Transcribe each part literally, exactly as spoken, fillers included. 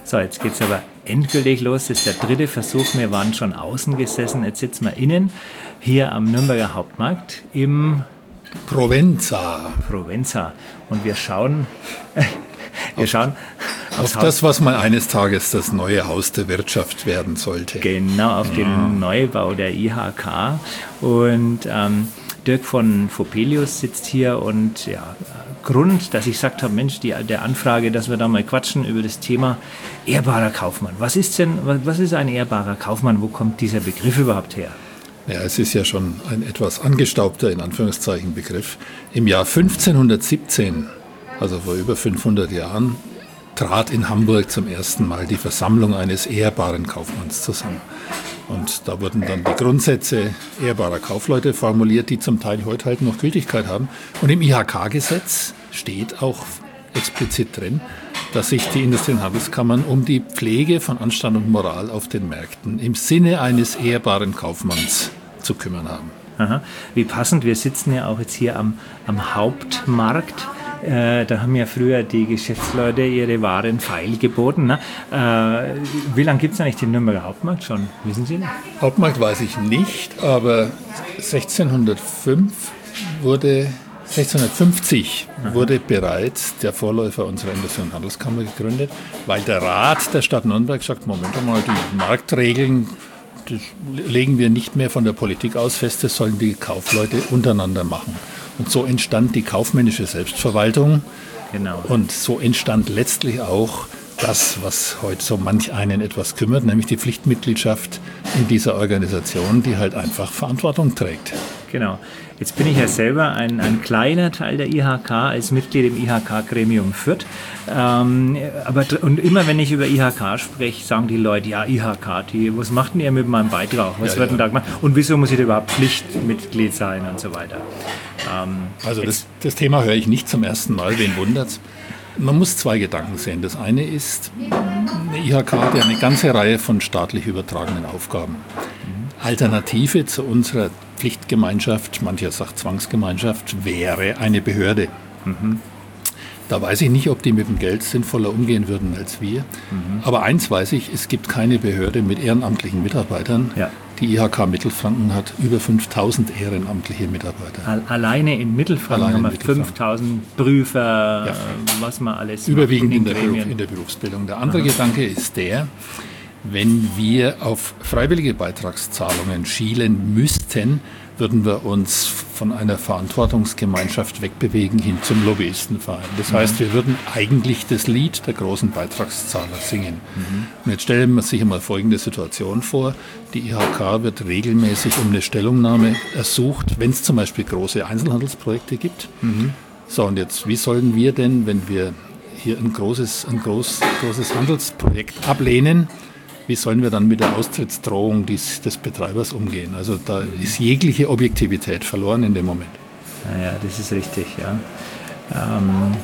So, jetzt geht es aber endgültig los. Das ist der dritte Versuch. Wir waren schon außen gesessen. Jetzt sitzen wir innen, hier am Nürnberger Hauptmarkt im Provenza. Provenza. Und wir schauen, wir schauen auf das, was mal eines Tages das neue Haus der Wirtschaft werden sollte. Genau, auf ja. den Neubau der I H K. Und ähm, Dirk von Fopelius sitzt hier und ja, Grund, dass ich gesagt habe, Mensch, die, der Anfrage, dass wir da mal quatschen über das Thema ehrbarer Kaufmann. Was ist denn, was ist ein ehrbarer Kaufmann? Wo kommt dieser Begriff überhaupt her? Ja, es ist ja schon ein etwas angestaubter, in Anführungszeichen, Begriff. Im Jahr fünfzehnhundertsiebzehn, also vor über fünfhundert Jahren, trat in Hamburg zum ersten Mal die Versammlung eines ehrbaren Kaufmanns zusammen. Und da wurden dann die Grundsätze ehrbarer Kaufleute formuliert, die zum Teil heute halt noch Gültigkeit haben. Und im I H K-Gesetz steht auch explizit drin, dass sich die Industrie- und Handelskammern um die Pflege von Anstand und Moral auf den Märkten im Sinne eines ehrbaren Kaufmanns zu kümmern haben. Aha. Wie passend, wir sitzen ja auch jetzt hier am, am Hauptmarkt. Äh, da haben ja früher die Geschäftsleute ihre Waren feil geboten. Ne? Äh, wie lange gibt es eigentlich den Nürnberger Hauptmarkt schon? Wissen Sie das? Hauptmarkt weiß ich nicht, aber sechzehnhundertfünf wurde, sechzehnhundertfünfzig Aha. wurde bereits der Vorläufer unserer Industrie- und Handelskammer gegründet, weil der Rat der Stadt Nürnberg sagt, Moment mal, die Marktregeln, das legen wir nicht mehr von der Politik aus fest, das sollen die Kaufleute untereinander machen. Und so entstand die kaufmännische Selbstverwaltung. Genau. Und so entstand letztlich auch das, was heute so manch einen etwas kümmert, nämlich die Pflichtmitgliedschaft in dieser Organisation, die halt einfach Verantwortung trägt. Genau. Jetzt bin ich ja selber ein, ein kleiner Teil der I H K als Mitglied im I H K-Gremium Fürth. Ähm, aber, und immer wenn ich über I H K spreche, sagen die Leute, ja, I H K, die, was macht denn ihr mit meinem Beitrag? Was ja, wird denn ja. da gemacht? Und wieso muss ich da überhaupt Pflichtmitglied sein und so weiter? Ähm, also das, das Thema höre ich nicht zum ersten Mal, wen wundert's? Man muss zwei Gedanken sehen. Das eine ist, eine I H K hat ja eine ganze Reihe von staatlich übertragenen Aufgaben. Alternative zu unserer Pflichtgemeinschaft, mancher sagt Zwangsgemeinschaft, wäre eine Behörde. Mhm. Da weiß ich nicht, ob die mit dem Geld sinnvoller umgehen würden als wir. Mhm. Aber eins weiß ich, es gibt keine Behörde mit ehrenamtlichen Mitarbeitern. Ja. Die I H K Mittelfranken hat über fünftausend ehrenamtliche Mitarbeiter. Alleine in Mittelfranken Alleine haben wir fünftausend Prüfer, ja. was man alles Überwiegend in, in, der Beruf, in der Berufsbildung. Der andere Aha. Gedanke ist der, wenn wir auf freiwillige Beitragszahlungen schielen müssten, würden wir uns von einer Verantwortungsgemeinschaft wegbewegen hin zum Lobbyistenverein. Das heißt, wir würden eigentlich das Lied der großen Beitragszahler singen. Mhm. Und jetzt stellen wir sich einmal folgende Situation vor. Die I H K wird regelmäßig um eine Stellungnahme ersucht, wenn es zum Beispiel große Einzelhandelsprojekte gibt. Mhm. So, und jetzt, wie sollen wir denn, wenn wir hier ein großes, ein groß, großes Handelsprojekt ablehnen, wie sollen wir dann mit der Austrittsdrohung des, des Betreibers umgehen? Also da ist jegliche Objektivität verloren in dem Moment. Ja, das ist richtig, ja. Ähm,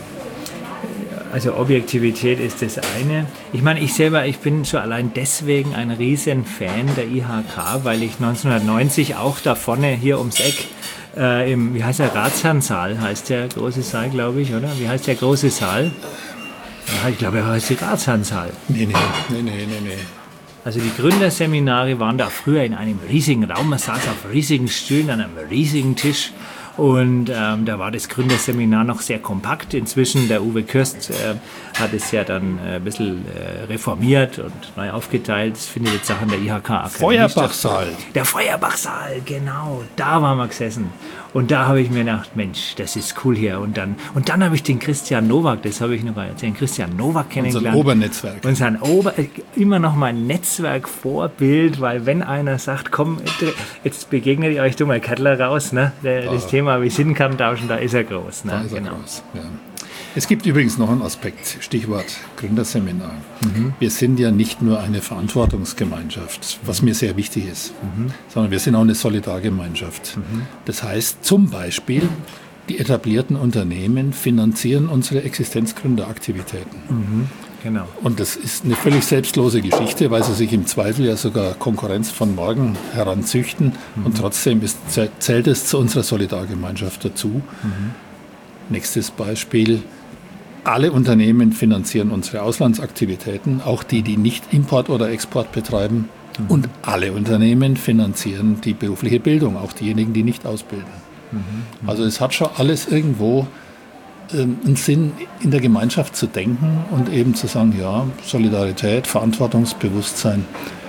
also Objektivität ist das eine. Ich meine, ich selber, ich bin schon allein deswegen ein riesen Fan der I H K, weil ich neunzehnhundertneunzig auch da vorne hier ums Eck äh, im, wie heißt der, Ratsherrensaal, heißt der große Saal, glaube ich, oder? Wie heißt der große Saal? Ja, ich glaube, er heißt der Ratsherrensaal. Nee, nee, nee, nee, nee, nee. Also die Gründerseminare waren da früher in einem riesigen Raum, man saß auf riesigen Stühlen an einem riesigen Tisch und ähm, da war das Gründerseminar noch sehr kompakt. Inzwischen, der Uwe Kürst äh, hat es ja dann äh, ein bisschen äh, reformiert und neu aufgeteilt. Das findet jetzt auch an der I H K Akademie Feuerbachsaal. Der Feuerbachsaal, genau, da waren wir gesessen. Und da habe ich mir gedacht, Mensch, das ist cool hier. Und dann, und dann habe ich den Christian Nowak, das habe ich noch erzählt, den Christian Nowak kennengelernt. Unser Obernetzwerk. Und sein Ober, immer noch mein Netzwerkvorbild, weil wenn einer sagt, komm, jetzt begegnet ihr euch, du mal Kettler raus, ne? Das ah. Thema Visitenkarte tauschen, da ist er groß. Ne? Da ist er genau. groß, ja. Es gibt übrigens noch einen Aspekt, Stichwort Gründerseminar. Mhm. Wir sind ja nicht nur eine Verantwortungsgemeinschaft, was mir sehr wichtig ist, mhm. sondern wir sind auch eine Solidargemeinschaft. Mhm. Das heißt zum Beispiel, die etablierten Unternehmen finanzieren unsere Existenzgründeraktivitäten. Mhm. Genau. Und das ist eine völlig selbstlose Geschichte, weil sie sich im Zweifel ja sogar Konkurrenz von morgen heranzüchten. Mhm. Und trotzdem ist, zählt es zu unserer Solidargemeinschaft dazu. Mhm. Nächstes Beispiel. alle Unternehmen finanzieren unsere Auslandsaktivitäten, auch die, die nicht Import oder Export betreiben. Mhm. Und alle Unternehmen finanzieren die berufliche Bildung, auch diejenigen, die nicht ausbilden. Mhm. Also es hat schon alles irgendwo ähm, einen Sinn, in der Gemeinschaft zu denken und eben zu sagen, ja, Solidarität, Verantwortungsbewusstsein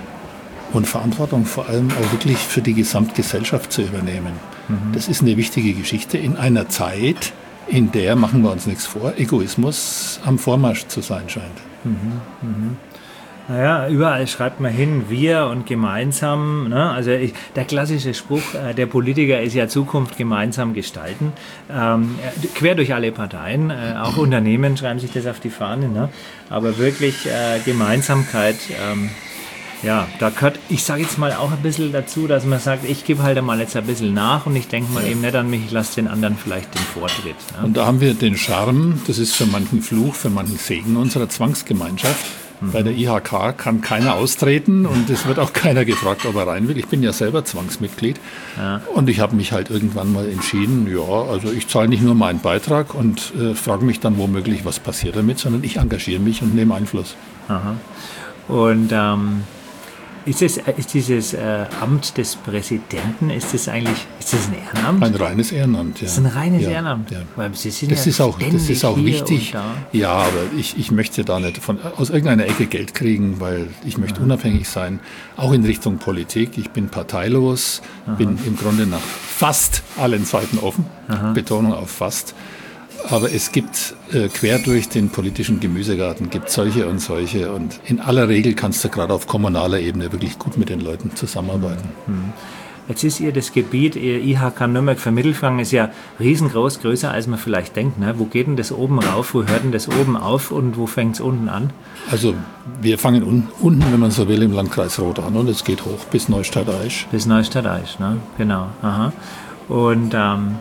und Verantwortung vor allem auch wirklich für die Gesamtgesellschaft zu übernehmen. Mhm. Das ist eine wichtige Geschichte in einer Zeit, in der, machen wir uns nichts vor, Egoismus am Vormarsch zu sein scheint. Mhm, mhm. Naja, überall schreibt man hin, wir und gemeinsam. Ne? Also ich, der klassische Spruch, äh, der Politiker ist ja Zukunft gemeinsam gestalten. Ähm, quer durch alle Parteien, äh, auch Unternehmen schreiben sich das auf die Fahne. Ne? Aber wirklich äh, Gemeinsamkeit, ähm, ja, da gehört, ich sage jetzt mal auch ein bisschen dazu, dass man sagt, ich gebe halt mal jetzt ein bisschen nach und ich denke mal eben nicht an mich, ich lasse den anderen vielleicht den Vortritt. Ne? Und da haben wir den Charme, das ist für manchen Fluch, für manchen Segen unserer Zwangsgemeinschaft. Mhm. Bei der I H K kann keiner austreten und es wird auch keiner gefragt, ob er rein will. Ich bin ja selber Zwangsmitglied ja. Und ich habe mich halt irgendwann mal entschieden, ja, also ich zahle nicht nur meinen Beitrag und äh, frage mich dann womöglich, was passiert damit, sondern ich engagiere mich und nehme Einfluss. Aha. Und ähm Ist, es, ist dieses äh, Amt des Präsidenten, ist das eigentlich, ist das ein Ehrenamt? Ein reines Ehrenamt, ja. Das ist ein reines ja, Ehrenamt? Ja. Weil Sie sind das, ja ist auch, das ist auch wichtig. Ja, aber ich, ich möchte da nicht von, aus irgendeiner Ecke Geld kriegen, weil ich möchte Aha. unabhängig sein, auch in Richtung Politik. Ich bin parteilos, Aha. bin im Grunde nach fast allen Seiten offen, Aha. Betonung auf fast. Aber es gibt äh, quer durch den politischen Gemüsegarten gibt solche und solche und in aller Regel kannst du gerade auf kommunaler Ebene wirklich gut mit den Leuten zusammenarbeiten. Mhm. Jetzt ist ihr das Gebiet, ihr I H K Nürnberg für Mittelfranken ist ja riesengroß, größer als man vielleicht denkt. Ne? Wo geht denn das oben rauf, wo hört denn das oben auf und wo fängt es unten an? Also wir fangen un- unten, wenn man so will, im Landkreis Roth an und es geht hoch bis Neustadt-Aisch. Bis Neustadt-Aisch, ne? Genau. Aha. Und ähm,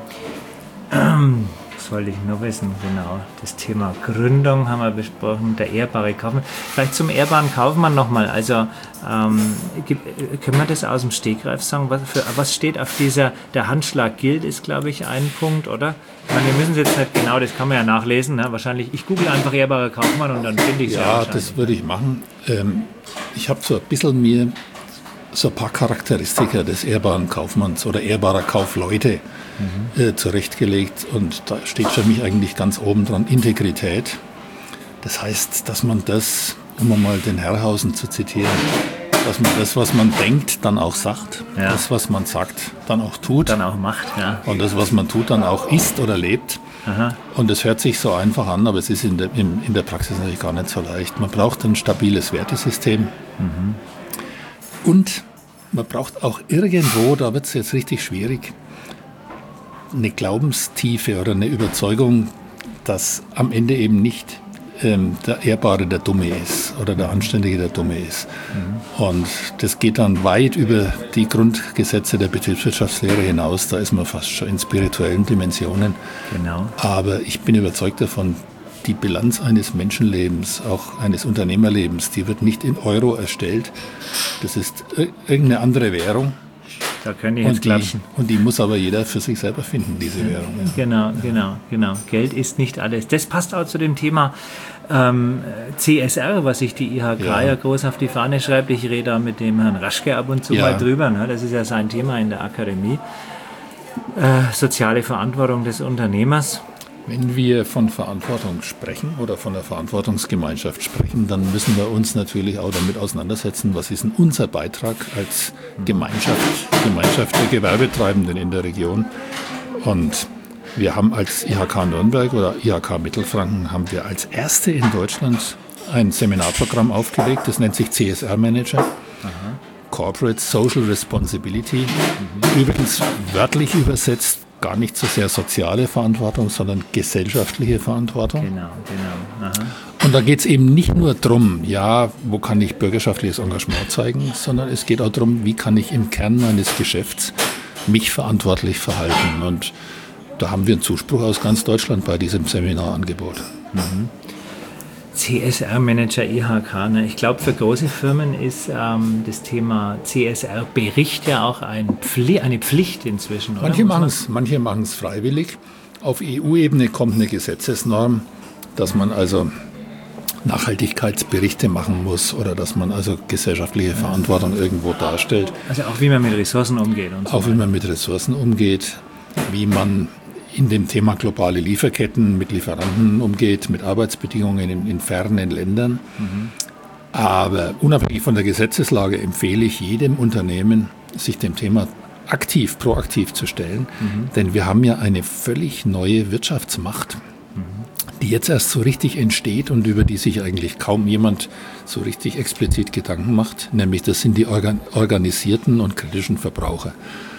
ähm, wollte ich nur wissen, genau. Das Thema Gründung haben wir besprochen, der ehrbare Kaufmann. Vielleicht zum ehrbaren Kaufmann nochmal. Also ähm, können wir das aus dem Stegreif sagen? Was, für, was steht auf dieser, der Handschlag gilt, ist glaube ich ein Punkt, oder? Ich meine, wir müssen es jetzt nicht genau, das kann man ja nachlesen. Ne? Wahrscheinlich, ich google einfach ehrbarer Kaufmann und dann finde ich es ja. Ja, das würde ich machen. Ähm, ich habe so ein bisschen mir so ein paar Charakteristika des ehrbaren Kaufmanns oder ehrbarer Kaufleute mhm. äh, zurechtgelegt. Und da steht für mich eigentlich ganz oben dran Integrität. Das heißt, dass man das, um mal den Herrhausen zu zitieren, dass man das, was man denkt, dann auch sagt. Ja. Das, was man sagt, dann auch tut. Dann auch macht, ja. Und das, was man tut, dann auch isst oder lebt. Aha. Und es hört sich so einfach an, aber es ist in der, in, in der Praxis natürlich gar nicht so leicht. Man braucht ein stabiles Wertesystem. Mhm. Und man braucht auch irgendwo, da wird es jetzt richtig schwierig, eine Glaubenstiefe oder eine Überzeugung, dass am Ende eben nicht ähm, der Ehrbare der Dumme ist oder der Anständige der Dumme ist. Mhm. Und das geht dann weit über die Grundgesetze der Betriebswirtschaftslehre hinaus. Da ist man fast schon in spirituellen Dimensionen. Genau. Aber ich bin überzeugt davon, die Bilanz eines Menschenlebens, auch eines Unternehmerlebens, die wird nicht in Euro erstellt. Das ist irgendeine andere Währung. Da können die jetzt klatschen. Und die muss aber jeder für sich selber finden, diese ja, Währung. Ja. Genau, genau, genau. Geld ist nicht alles. Das passt auch zu dem Thema ähm, C S R, was sich die I H K ja. ja groß auf die Fahne schreibt. Ich rede da mit dem Herrn Raschke ab und zu ja. mal drüber. Ne? Das ist ja sein Thema in der Akademie. Äh, soziale Verantwortung des Unternehmers. Wenn wir von Verantwortung sprechen oder von der Verantwortungsgemeinschaft sprechen, dann müssen wir uns natürlich auch damit auseinandersetzen, was ist denn unser Beitrag als Gemeinschaft, Gemeinschaft der Gewerbetreibenden in der Region. Und wir haben als I H K Nürnberg oder I H K Mittelfranken haben wir als erste in Deutschland ein Seminarprogramm aufgelegt, das nennt sich C S R-Manager. Aha. Corporate Social Responsibility. Mhm. Übrigens wörtlich übersetzt gar nicht so sehr soziale Verantwortung, sondern gesellschaftliche Verantwortung. Genau, genau. Aha. Und da geht es eben nicht nur darum, ja, wo kann ich bürgerschaftliches Engagement zeigen, sondern es geht auch darum, wie kann ich im Kern meines Geschäfts mich verantwortlich verhalten. Und da haben wir einen Zuspruch aus ganz Deutschland bei diesem Seminarangebot. Mhm. C S R-Manager I H K. Ne? Ich glaube, für große Firmen ist ähm, das Thema C S R-Bericht ja auch ein Pfli- eine Pflicht inzwischen. Oder? Manche machen es manche machen's freiwillig. Auf E U-Ebene kommt eine Gesetzesnorm, dass man also Nachhaltigkeitsberichte machen muss oder dass man also gesellschaftliche Verantwortung irgendwo darstellt. Also auch wie man mit Ressourcen umgeht. Und so auch wie man mit Ressourcen umgeht, wie man in dem Thema globale Lieferketten mit Lieferanten umgeht, mit Arbeitsbedingungen in, in fernen Ländern. Mhm. Aber unabhängig von der Gesetzeslage empfehle ich jedem Unternehmen, sich dem Thema aktiv, proaktiv zu stellen. Mhm. Denn wir haben ja eine völlig neue Wirtschaftsmacht, mhm. die jetzt erst so richtig entsteht und über die sich eigentlich kaum jemand so richtig explizit Gedanken macht. Nämlich das sind die organ- organisierten und kritischen Verbraucher.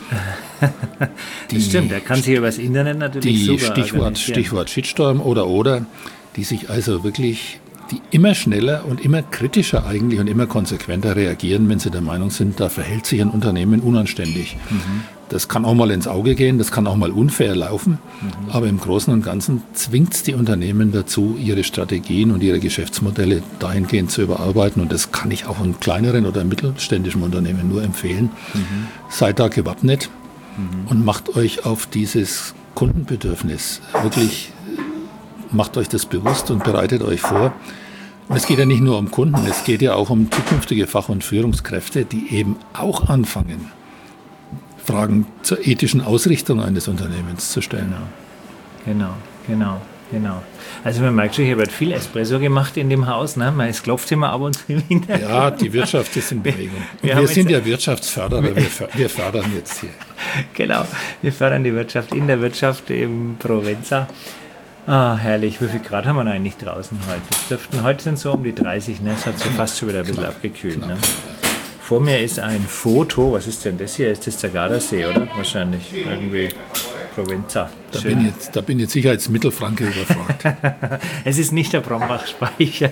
Die, das stimmt, der kann sich über das Internet natürlich die super Stichwort, Stichwort Shitstorm oder oder, die sich also wirklich, die immer schneller und immer kritischer eigentlich und immer konsequenter reagieren, wenn sie der Meinung sind, da verhält sich ein Unternehmen unanständig. Mhm. Das kann auch mal ins Auge gehen, das kann auch mal unfair laufen, mhm. aber im Großen und Ganzen zwingt es die Unternehmen dazu, ihre Strategien und ihre Geschäftsmodelle dahingehend zu überarbeiten, und das kann ich auch einem kleineren oder mittelständischen Unternehmen nur empfehlen. Mhm. Seid da gewappnet mhm. und macht euch auf dieses Kundenbedürfnis wirklich, macht euch das bewusst und bereitet euch vor. Und es geht ja nicht nur um Kunden, es geht ja auch um zukünftige Fach- und Führungskräfte, die eben auch anfangen, Fragen zur ethischen Ausrichtung eines Unternehmens zu stellen. Genau, genau, genau. Also man merkt schon, hier wird viel Espresso gemacht in dem Haus. Ne? Es klopft immer ab und zu im Hintergrund. Ja, die Wirtschaft ist in Bewegung. Wir, wir sind ja Wirtschaftsförderer, wir, wir fördern jetzt hier. Genau, wir fördern die Wirtschaft in der Wirtschaft im Provenza. Ah, herrlich. Wie viel Grad haben wir denn eigentlich draußen heute? Das dürften, heute sind so um die dreißig, ne? Es hat so fast schon wieder ein bisschen knapp, abgekühlt. Knapp. Ne? Vor mir ist ein Foto, was ist denn das hier? Ist das der Gardasee, oder? Wahrscheinlich. Irgendwie Provenza. Da bin, jetzt, da bin jetzt sicher als Mittelfranke überfragt. Es ist nicht der Brombach-Speicher.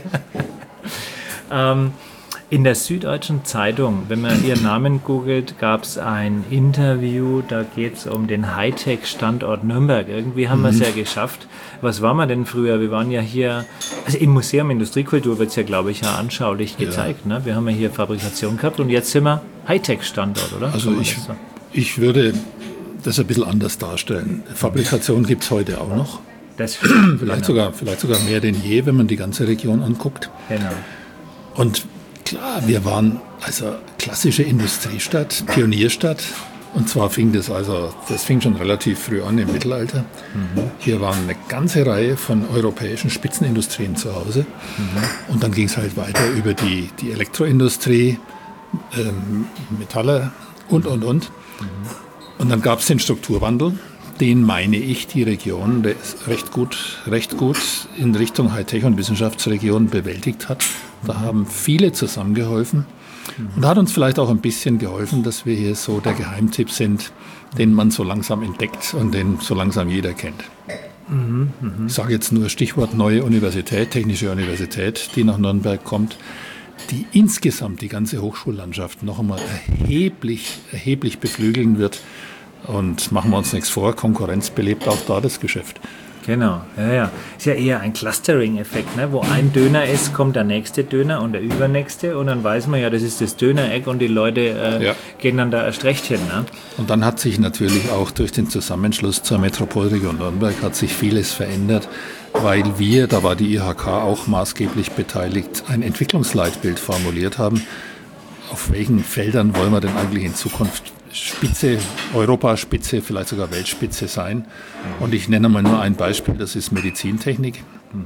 ähm, in der Süddeutschen Zeitung, wenn man ihren Namen googelt, gab es ein Interview, da geht es um den Hightech-Standort Nürnberg. Irgendwie haben mhm. wir es ja geschafft. Was waren wir denn früher? Wir waren ja hier, also im Museum Industriekultur wird es ja, glaube ich, ja anschaulich gezeigt. Ja. Ne? Wir haben ja hier Fabrikation gehabt und jetzt sind wir Hightech-Standort, oder? Also ich, so? ich würde das ein bisschen anders darstellen. Fabrikation gibt es heute auch noch. Das vielleicht, genau. sogar, vielleicht sogar mehr denn je, wenn man die ganze Region anguckt. Genau. Und klar, wir waren also klassische Industriestadt, Pionierstadt. Und zwar fing das also, das fing schon relativ früh an im Mittelalter. Mhm. Hier waren eine ganze Reihe von europäischen Spitzenindustrien zu Hause. Mhm. Und dann ging es halt weiter über die, die Elektroindustrie, ähm, Metalle und, und, und. Mhm. Und dann gab es den Strukturwandel. Den, meine ich, die Region der ist recht gut, recht gut in Richtung Hightech- und Wissenschaftsregion bewältigt hat. Da haben viele zusammengeholfen und hat uns vielleicht auch ein bisschen geholfen, dass wir hier so der Geheimtipp sind, den man so langsam entdeckt und den so langsam jeder kennt. Mhm, mh. Ich sage jetzt nur Stichwort neue Universität, Technische Universität, die nach Nürnberg kommt, die insgesamt die ganze Hochschullandschaft noch einmal erheblich, erheblich beflügeln wird. Und machen wir uns nichts vor, Konkurrenz belebt auch da das Geschäft. Genau, ja, ja. Ist ja eher ein Clustering-Effekt, ne? Wo ein Döner ist, kommt der nächste Döner und der übernächste und dann weiß man ja, das ist das Dönereck und die Leute äh, ja. gehen dann da erst recht hin. Ne? Und dann hat sich natürlich auch durch den Zusammenschluss zur Metropolregion Nürnberg hat sich vieles verändert, weil wir, da war die I H K auch maßgeblich beteiligt, ein Entwicklungsleitbild formuliert haben. Auf welchen Feldern wollen wir denn eigentlich in Zukunft Spitze, Europaspitze, vielleicht sogar Weltspitze sein. Und ich nenne mal nur ein Beispiel, das ist Medizintechnik. Mhm.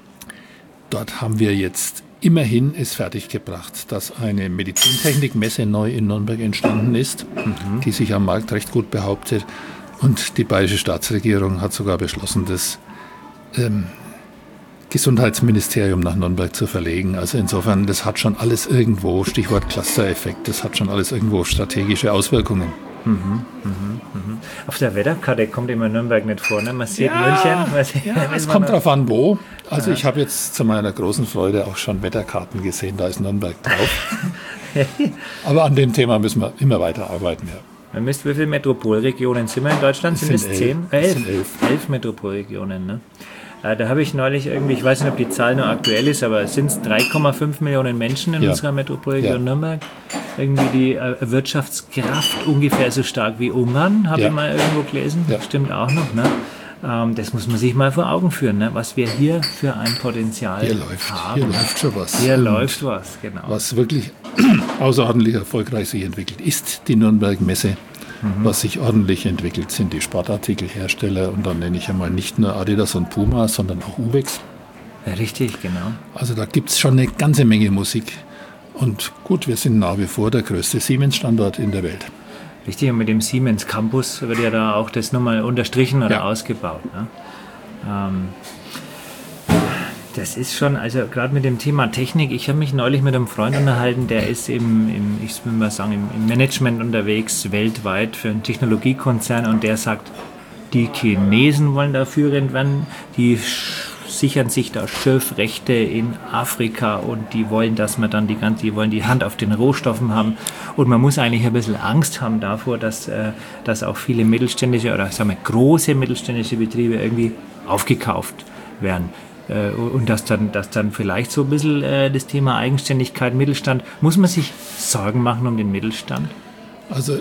Dort haben wir jetzt immerhin es fertiggebracht, dass eine Medizintechnikmesse neu in Nürnberg entstanden ist, mhm. die sich am Markt recht gut behauptet. Und die bayerische Staatsregierung hat sogar beschlossen, das ähm, Gesundheitsministerium nach Nürnberg zu verlegen. Also insofern, das hat schon alles irgendwo, Stichwort Cluster-Effekt, das hat schon alles irgendwo strategische Auswirkungen. Mhm, mh, mh. Auf der Wetterkarte kommt immer Nürnberg nicht vor, ne? Man sieht ja, München. Was, ja, es kommt darauf an, wo. Also Aha. ich habe jetzt zu meiner großen Freude auch schon Wetterkarten gesehen, da ist Nürnberg drauf. Aber an dem Thema müssen wir immer weiter arbeiten, ja. Man müsste, wie viele Metropolregionen sind wir in Deutschland? Sind es zehn? Äh, elf. Sind elf. Elf Metropolregionen, ne? Da habe ich neulich irgendwie, ich weiß nicht, ob die Zahl noch aktuell ist, aber es sind drei Komma fünf Millionen Menschen in ja. unserer Metropolregion ja. Nürnberg. Irgendwie die äh, Wirtschaftskraft ungefähr so stark wie Ungarn, habe ja. ich mal irgendwo gelesen. Ja. Stimmt auch noch, ne? Ähm, das muss man sich mal vor Augen führen, ne? Was wir hier für ein Potenzial hier läuft, haben. Hier läuft schon was. Hier Und läuft was, genau. Was wirklich außerordentlich erfolgreich sich entwickelt, ist die Nürnberg-Messe. Mhm. Was sich ordentlich entwickelt, sind die Sportartikelhersteller. Und dann nenne ich einmal nicht nur Adidas und Puma, sondern auch Uvex. Ja, richtig, genau. Also da gibt es schon eine ganze Menge Musik. Und gut, wir sind nach wie vor der größte Siemens-Standort in der Welt. Richtig, und mit dem Siemens Campus wird ja da auch das nochmal unterstrichen oder ja. ausgebaut. Ne? Ähm, das ist schon, also gerade mit dem Thema Technik, ich habe mich neulich mit einem Freund unterhalten, der ist im, im ich will mal sagen, im, im Management unterwegs, weltweit für einen Technologiekonzern, und der sagt, die Chinesen wollen da führend werden, die sichern sich da Schürfrechte in Afrika und die wollen, dass man dann die ganze, die wollen die Hand auf den Rohstoffen haben, und man muss eigentlich ein bisschen Angst haben davor, dass, äh, dass auch viele mittelständische oder sagen wir große mittelständische Betriebe irgendwie aufgekauft werden. Äh, und dass dann, dass dann vielleicht so ein bisschen äh, das Thema Eigenständigkeit, Mittelstand, muss man sich Sorgen machen um den Mittelstand? Also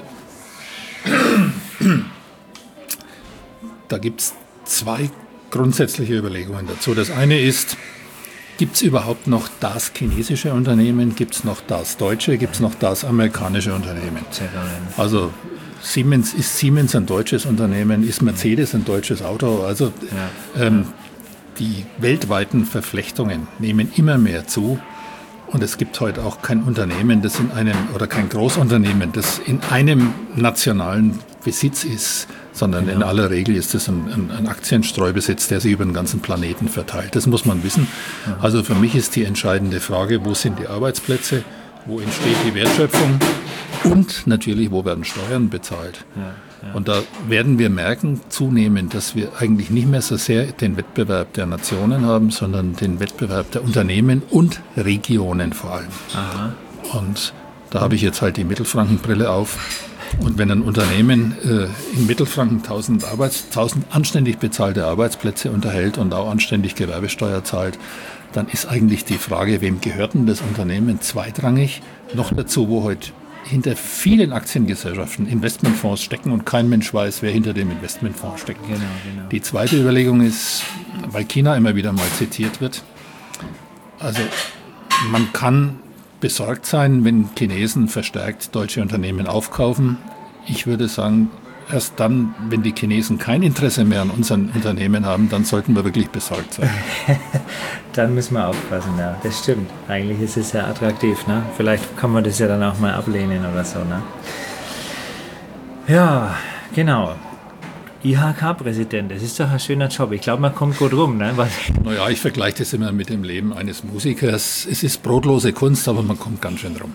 da gibt es zwei grundsätzliche Überlegungen dazu. Das eine ist, gibt es überhaupt noch das chinesische Unternehmen, gibt es noch das deutsche, gibt es noch das amerikanische Unternehmen? Also Siemens, ist Siemens ein deutsches Unternehmen, ist Mercedes ein deutsches Auto? Also ja. ähm, die weltweiten Verflechtungen nehmen immer mehr zu, und es gibt heute auch kein Unternehmen, das in einem, oder kein Großunternehmen, das in einem nationalen Besitz ist, sondern genau. in aller Regel ist es ein, ein, ein Aktienstreubesitz, der sich über den ganzen Planeten verteilt. Das muss man wissen. Ja. Also für mich ist die entscheidende Frage, wo sind die Arbeitsplätze, wo entsteht die Wertschöpfung und natürlich, wo werden Steuern bezahlt. Ja, ja. Und da werden wir merken zunehmend, dass wir eigentlich nicht mehr so sehr den Wettbewerb der Nationen haben, sondern den Wettbewerb der Unternehmen und Regionen vor allem. Aha. Und da habe ich jetzt halt die Mittelfrankenbrille auf. Und wenn ein Unternehmen äh, in Mittelfranken tausend, Arbeits-, tausend anständig bezahlte Arbeitsplätze unterhält und auch anständig Gewerbesteuer zahlt, dann ist eigentlich die Frage, wem gehört denn das Unternehmen, zweitrangig. Noch dazu, wo heute hinter vielen Aktiengesellschaften Investmentfonds stecken und kein Mensch weiß, wer hinter dem Investmentfonds steckt. Genau, genau. Die zweite Überlegung ist, weil China immer wieder mal zitiert wird, also man kann besorgt sein, wenn Chinesen verstärkt deutsche Unternehmen aufkaufen. Ich würde sagen, erst dann, wenn die Chinesen kein Interesse mehr an unseren Unternehmen haben, dann sollten wir wirklich besorgt sein. Dann müssen wir aufpassen, ja, das stimmt. Eigentlich ist es ja attraktiv, ne? Vielleicht kann man das ja dann auch mal ablehnen oder so, ne? Ja, genau. I H K-Präsident, das ist doch ein schöner Job. Ich glaube, man kommt gut rum. Ne? Naja, ich vergleiche das immer mit dem Leben eines Musikers. Es ist brotlose Kunst, aber man kommt ganz schön rum.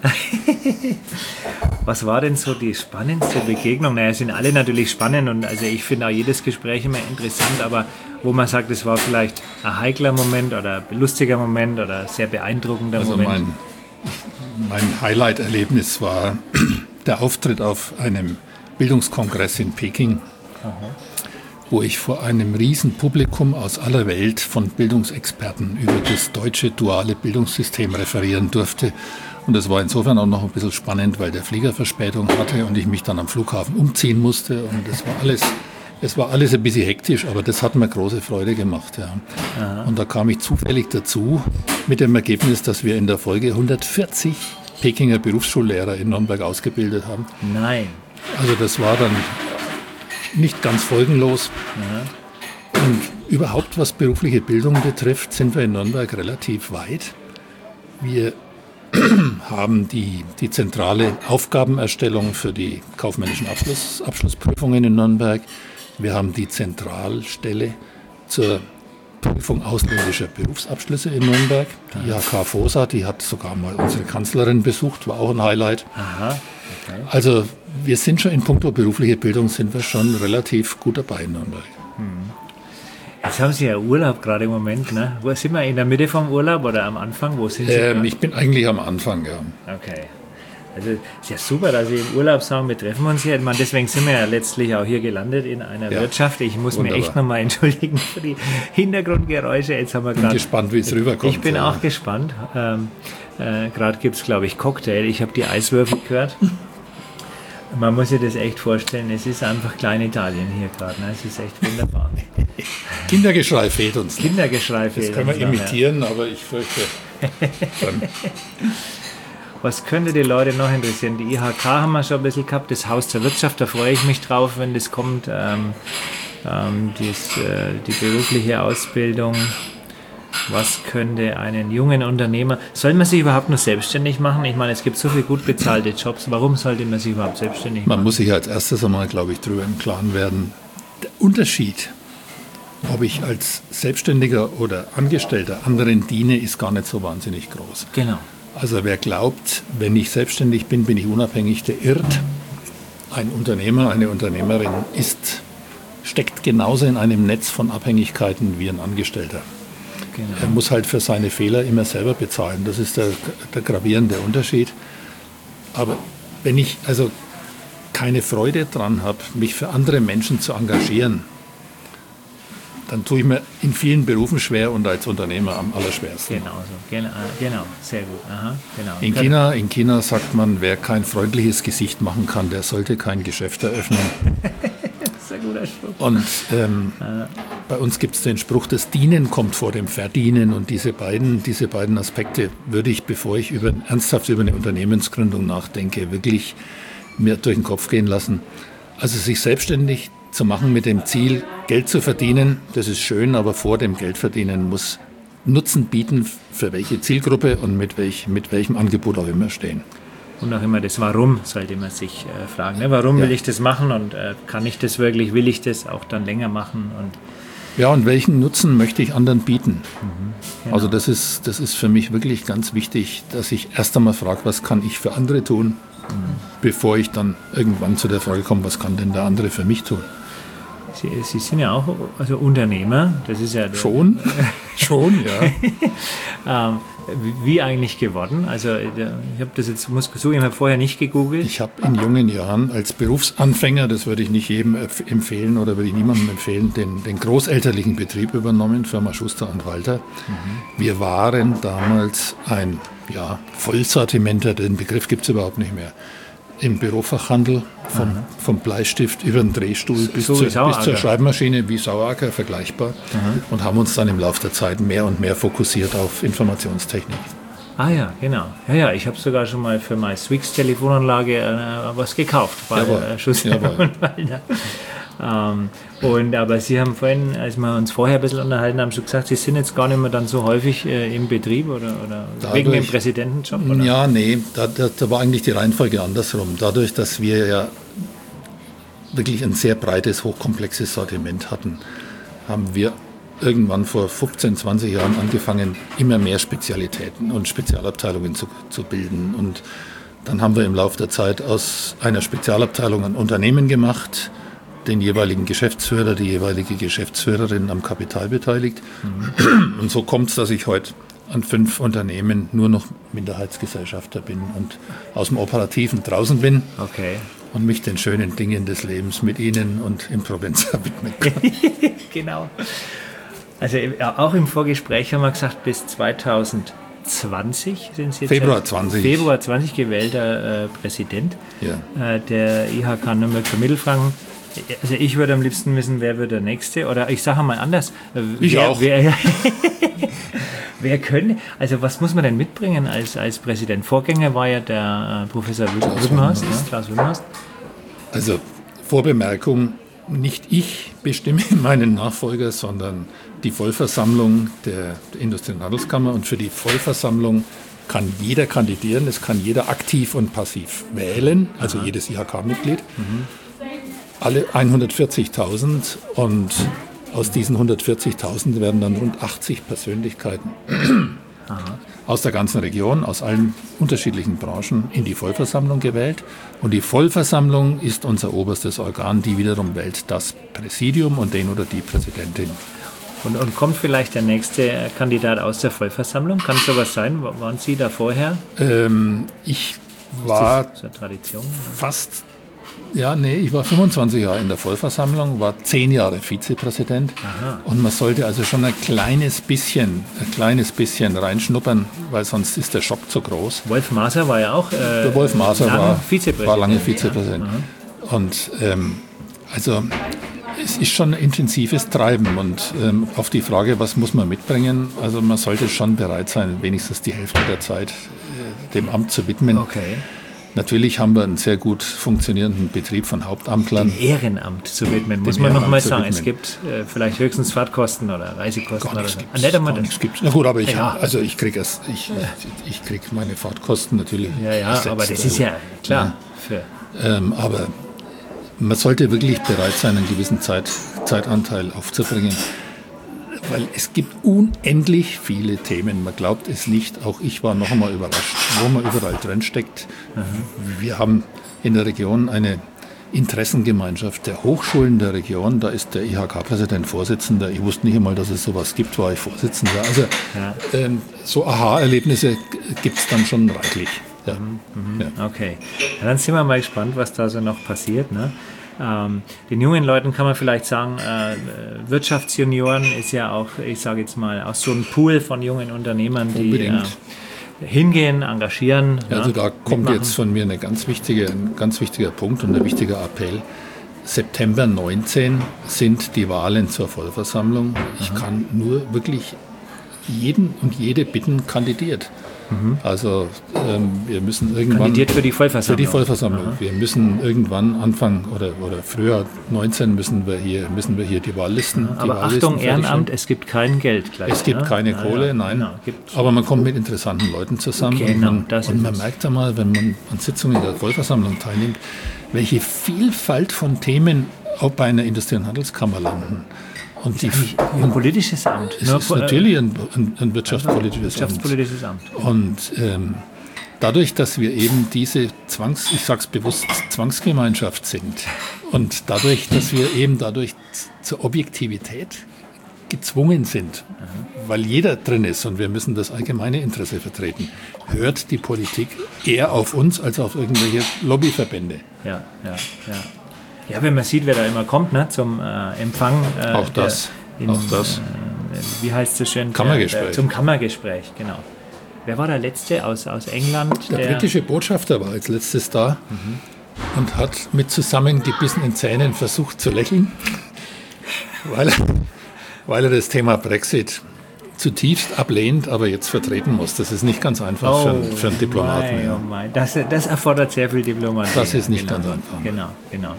Was war denn so die spannendste Begegnung? Naja, sind alle natürlich spannend, und also ich finde auch jedes Gespräch immer interessant, aber wo man sagt, es war vielleicht ein heikler Moment oder ein lustiger Moment oder ein sehr beeindruckender also Moment. Mein, mein Highlight-Erlebnis war der Auftritt auf einem Bildungskongress in Peking. Aha. Wo ich vor einem riesen Publikum aus aller Welt von Bildungsexperten über das deutsche duale Bildungssystem referieren durfte. Und das war insofern auch noch ein bisschen spannend, weil der Flieger Verspätung hatte und ich mich dann am Flughafen umziehen musste. Und das war alles, es war alles ein bisschen hektisch, aber das hat mir große Freude gemacht. Ja. Und da kam ich zufällig dazu mit dem Ergebnis, dass wir in der Folge hundertvierzig Pekinger Berufsschullehrer in Nürnberg ausgebildet haben. Nein. Also das war dann nicht ganz folgenlos. Ja. Und überhaupt, was berufliche Bildung betrifft, sind wir in Nürnberg relativ weit. Wir haben die, die zentrale Aufgabenerstellung für die kaufmännischen Abschluss, Abschlussprüfungen in Nürnberg. Wir haben die Zentralstelle zur Prüfung ausländischer Berufsabschlüsse in Nürnberg. Die I H K FOSA, die hat sogar mal unsere Kanzlerin besucht, war auch ein Highlight. Aha. Okay. Also wir sind schon in puncto berufliche Bildung sind wir schon relativ gut dabei in Nürnberg. Jetzt haben Sie ja Urlaub gerade im Moment, ne? Wo sind wir, in der Mitte vom Urlaub oder am Anfang? Wo sind Sie? Ähm, ich bin eigentlich am Anfang, ja. Okay. Also ist ja super, dass Sie im Urlaub sagen, wir treffen uns hier. Ich meine, deswegen sind wir ja letztlich auch hier gelandet in einer ja, Wirtschaft. Ich muss wunderbar. mich echt nochmal entschuldigen für die Hintergrundgeräusche. Jetzt haben wir bin gespannt, wie es rüberkommt. Ich bin ja. auch gespannt. Ähm, äh, gerade gibt es, glaube ich, Cocktail. Ich habe die Eiswürfel gehört. Man muss sich das echt vorstellen, es ist einfach Klein-Italien hier gerade. Ne? Es ist echt wunderbar. Kindergeschrei fehlt uns. Kindergeschrei fehlt Das können wir uns imitieren, noch, ja. Aber ich fürchte... Was könnte die Leute noch interessieren? Die I H K haben wir schon ein bisschen gehabt, das Haus der Wirtschaft, da freue ich mich drauf, wenn das kommt. Ähm, ähm, dies, äh, die berufliche Ausbildung. Was könnte einen jungen Unternehmer... Soll man sich überhaupt nur selbstständig machen? Ich meine, es gibt so viele gut bezahlte Jobs. Warum sollte man sich überhaupt selbstständig machen? Man muss sich als erstes einmal, glaube ich, darüber im Klaren werden. Der Unterschied, ob ich als Selbstständiger oder Angestellter anderen diene, ist gar nicht so wahnsinnig groß. Genau. Also wer glaubt, wenn ich selbstständig bin, bin ich unabhängig, der irrt. Ein Unternehmer, eine Unternehmerin ist, steckt genauso in einem Netz von Abhängigkeiten wie ein Angestellter. Genau. Er muss halt für seine Fehler immer selber bezahlen. Das ist der, der gravierende Unterschied. Aber wenn ich also keine Freude dran habe, mich für andere Menschen zu engagieren, dann tue ich mir in vielen Berufen schwer und als Unternehmer am allerschwersten. Genau so, genau, genau. Sehr gut. Aha, genau. In China, in China sagt man, wer kein freundliches Gesicht machen kann, der sollte kein Geschäft eröffnen. Das ist ein guter Spruch. Und ähm, ah. bei uns gibt es den Spruch, das Dienen kommt vor dem Verdienen. Und diese beiden, diese beiden Aspekte würde ich, bevor ich über, ernsthaft über eine Unternehmensgründung nachdenke, wirklich mir durch den Kopf gehen lassen. Also sich selbstständig zu machen mit dem Ziel, Geld zu verdienen, das ist schön, aber vor dem Geldverdienen muss Nutzen bieten, für welche Zielgruppe und mit, welch, mit welchem Angebot auch immer stehen. Und auch immer das Warum sollte man sich äh, fragen. Ne? Warum ja. will ich das machen und äh, kann ich das wirklich, will ich das auch dann länger machen? Und ja, und welchen Nutzen möchte ich anderen bieten? Mhm, genau. Also das ist, das ist für mich wirklich ganz wichtig, dass ich erst einmal frage, was kann ich für andere tun, mhm. bevor ich dann irgendwann zu der Frage komme, was kann denn der andere für mich tun? Sie, Sie sind ja auch also Unternehmer, das ist ja... Schon, schon, ja. ähm, wie eigentlich geworden? Also ich habe das jetzt, muss zugeben, ich habe vorher nicht gegoogelt. Ich habe in jungen Jahren als Berufsanfänger, das würde ich nicht jedem empfehlen oder würde ich niemandem empfehlen, den, den großelterlichen Betrieb übernommen, Firma Schuster und Walter. Mhm. Wir waren damals ein ja, Vollsortimenter, den Begriff gibt es überhaupt nicht mehr, im Bürofachhandel, vom, vom Bleistift über den Drehstuhl bis, so zu, bis zur Schreibmaschine, wie Saueracker, vergleichbar. Mhm. Und haben uns dann im Laufe der Zeit mehr und mehr fokussiert auf Informationstechnik. Ah ja, genau. Ja, ja, ich habe sogar schon mal für meine Swix-Telefonanlage äh, was gekauft. Bei äh, Schuster und Walter. Ähm, und, aber Sie haben vorhin, als wir uns vorher ein bisschen unterhalten haben, schon gesagt, Sie sind jetzt gar nicht mehr dann so häufig äh, im Betrieb oder, oder Dadurch, wegen dem Präsidentenjob? Oder? Ja, nee, da, da, da war eigentlich die Reihenfolge andersrum. Dadurch, dass wir ja wirklich ein sehr breites, hochkomplexes Sortiment hatten, haben wir irgendwann vor fünfzehn, zwanzig Jahren angefangen, immer mehr Spezialitäten und Spezialabteilungen zu, zu bilden. Und dann haben wir im Laufe der Zeit aus einer Spezialabteilung ein Unternehmen gemacht, den jeweiligen Geschäftsführer, die jeweilige Geschäftsführerin am Kapital beteiligt. Mhm. Und so kommt es, dass ich heute an fünf Unternehmen nur noch Minderheitsgesellschafter bin und aus dem Operativen draußen bin. Okay. Und mich den schönen Dingen des Lebens mit Ihnen und in Provenza widmen kann. Genau. Also auch im Vorgespräch haben wir gesagt, bis zweitausendzwanzig sind Sie jetzt Februar zwanzig. Februar zwanzig gewählter äh, Präsident ja. äh, der I H K Nürnberg für Mittelfranken. Also ich würde am liebsten wissen, wer wird der Nächste? Oder ich sage mal anders. Ich wer, auch. Wer, wer könnte, also was muss man denn mitbringen als, als Präsident? Vorgänger war ja der äh, Professor Wimmerhorst, Klaus Wimmerhorst. Also Vorbemerkung, nicht ich bestimme meinen Nachfolger, sondern die Vollversammlung der Industrie- und Handelskammer. Und für die Vollversammlung kann jeder kandidieren, es kann jeder aktiv und passiv wählen, also Aha. jedes I H K-Mitglied. Mhm. Alle hundertvierzigtausend und aus diesen hundertvierzigtausend werden dann rund achtzig Persönlichkeiten Aha. aus der ganzen Region, aus allen unterschiedlichen Branchen in die Vollversammlung gewählt. Und die Vollversammlung ist unser oberstes Organ, die wiederum wählt das Präsidium und den oder die Präsidentin. Und, und kommt vielleicht der nächste Kandidat aus der Vollversammlung? Kann sowas sein? Waren Sie da vorher? Ähm, ich war so Tradition, fast Ja, nee, ich war fünfundzwanzig Jahre in der Vollversammlung, war zehn Jahre Vizepräsident. Aha. Und man sollte also schon ein kleines bisschen, ein kleines bisschen reinschnuppern, weil sonst ist der Schock zu groß. Wolf Maaßer war ja auch äh, der Wolf Maaßer war, Vizepräsident. war lange Vizepräsident. Ja. Und ähm, also es ist schon ein intensives Treiben und ähm, auf die Frage, was muss man mitbringen, also man sollte schon bereit sein, wenigstens die Hälfte der Zeit äh, dem Amt zu widmen. Okay. Natürlich haben wir einen sehr gut funktionierenden Betrieb von Hauptamtlern. Dem Ehrenamt zu widmen, muss man noch mal sagen. Es gibt äh, vielleicht höchstens Fahrtkosten oder Reisekosten oder so. Ah, nicht einmal das gibt's. Na gut, aber ich, ja. also ich kriege ich, ich krieg meine Fahrtkosten natürlich. Ja, ja, selbst, aber das ist ja klar. Ja. Für ähm, aber man sollte wirklich bereit sein, einen gewissen Zeit, Zeitanteil aufzubringen. Weil es gibt unendlich viele Themen. Man glaubt es nicht. Auch ich war noch einmal überrascht, wo man überall drin steckt. Mhm. Wir haben in der Region eine Interessengemeinschaft der Hochschulen der Region. Da ist der I H K-Präsident Vorsitzender. Ich wusste nicht einmal, dass es sowas gibt, war ich Vorsitzender. Also ja. ähm, so Aha-Erlebnisse gibt es dann schon reichlich. Ja. Mhm. Ja. Okay, ja, dann sind wir mal gespannt, was da so noch passiert, ne? Ähm, den jungen Leuten kann man vielleicht sagen, äh, Wirtschaftsjunioren ist ja auch, ich sage jetzt mal, aus so einem Pool von jungen Unternehmern, die äh, hingehen, engagieren. Ja, also da kommt mitmachen. Jetzt von mir eine ganz wichtige, ein ganz wichtiger Punkt und ein wichtiger Appell. September neunzehn sind die Wahlen zur Vollversammlung. Ich Aha. kann nur wirklich jeden und jede bitten, kandidiert. Mhm. Also ähm, wir müssen irgendwann... Kandidiert für die Vollversammlung. Für die Vollversammlung. Aha. Wir müssen irgendwann Anfang oder, oder früher neunzehn müssen wir hier, müssen wir hier die Wahllisten... Ja, aber die Achtung, Ehrenamt, es gibt kein Geld gleich. Es gibt ne? keine Na, Kohle, ja, nein. Genau, aber man kommt mit interessanten Leuten zusammen. Genau, und man, das und man ist merkt einmal, wenn man an Sitzungen der Vollversammlung teilnimmt, welche Vielfalt von Themen auch bei einer Industrie- und Handelskammer landen. Und die, ein politisches Amt. Es ist natürlich ein, ein, ein wirtschaftspolitisches, wirtschaftspolitisches Amt. Amt. Und ähm, dadurch, dass wir eben diese Zwangs, ich sage es bewusst, Zwangsgemeinschaft sind und dadurch, dass wir eben dadurch zur Objektivität gezwungen sind, mhm. weil jeder drin ist und wir müssen das allgemeine Interesse vertreten, hört die Politik eher auf uns als auf irgendwelche Lobbyverbände. Ja, ja, ja. Ja, wenn man sieht, wer da immer kommt, ne, zum äh, Empfang. Äh, auch das, in, auch das. Äh, wie heißt es schön? Kammergespräch. Der, der, zum Kammergespräch, genau. Wer war der Letzte aus, aus England? Der, der britische Botschafter war als letztes da mhm. und hat mit zusammengebissenen Zähnen versucht zu lächeln, weil er, weil er das Thema Brexit zutiefst ablehnt, aber jetzt vertreten muss. Das ist nicht ganz einfach oh, für, einen, für einen Diplomaten. Mein, oh mein. Das, das erfordert sehr viel Diplomatie. Das ist nicht genau, ganz einfach. Genau, genau.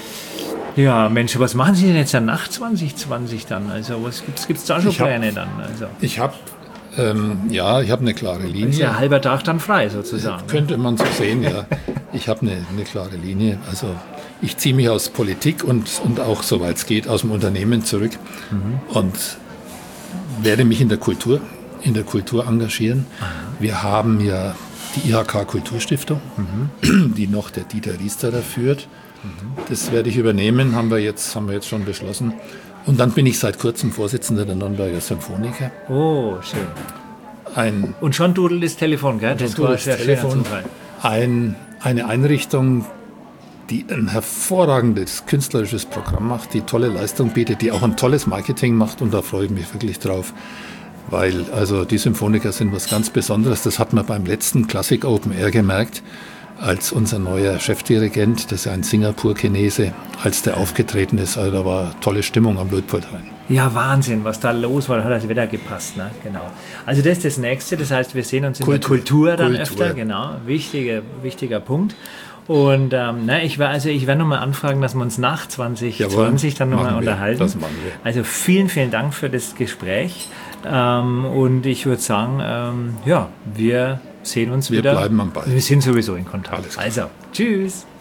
Ja, Mensch, was machen Sie denn jetzt nach zwanzig zwanzig dann? Also was gibt es da schon Pläne dann? Also, ich habe ähm, ja, ich habe eine klare Linie. Ist ja halber Tag dann frei sozusagen. Könnte man so sehen, ja. Ich habe eine, eine klare Linie. Also ich ziehe mich aus Politik und, und auch, soweit es geht, aus dem Unternehmen zurück mhm. und werde mich in der Kultur, in der Kultur engagieren. Aha. Wir haben ja die I H K Kulturstiftung, mhm. die noch der Dieter Riesterer führt. Das werde ich übernehmen, haben wir jetzt, haben wir jetzt schon beschlossen. Und dann bin ich seit kurzem Vorsitzender der Nürnberger Symphoniker. Oh, schön. Ein, und schon dudelt das Telefon, gell? Das war sehr Telefon. Ein, eine Einrichtung, die ein hervorragendes künstlerisches Programm macht, die tolle Leistung bietet, die auch ein tolles Marketing macht. Und da freue ich mich wirklich drauf. Weil also die Symphoniker sind was ganz Besonderes. Das hat man beim letzten Classic Open Air gemerkt. Als unser neuer Chefdirigent, das ist ein Singapur-Chinese, als der aufgetreten ist, also da war tolle Stimmung am Luitpoldhain. Ja, Wahnsinn, was da los war, da hat das Wetter gepasst, ne? Genau. Also das ist das Nächste, das heißt, wir sehen uns in Kultur, der Kultur dann Kultur. öfter, genau, wichtiger, wichtiger Punkt. Und ähm, na, ich werde also ich werde nochmal anfragen, dass wir uns nach zwanzig zwanzig dann nochmal unterhalten. Das machen wir. Also vielen, vielen Dank für das Gespräch. Ähm, und ich würde sagen, ähm, ja, wir sehen uns wir wieder. Wir bleiben am Ball. Wir sind sowieso in Kontakt. Also, tschüss.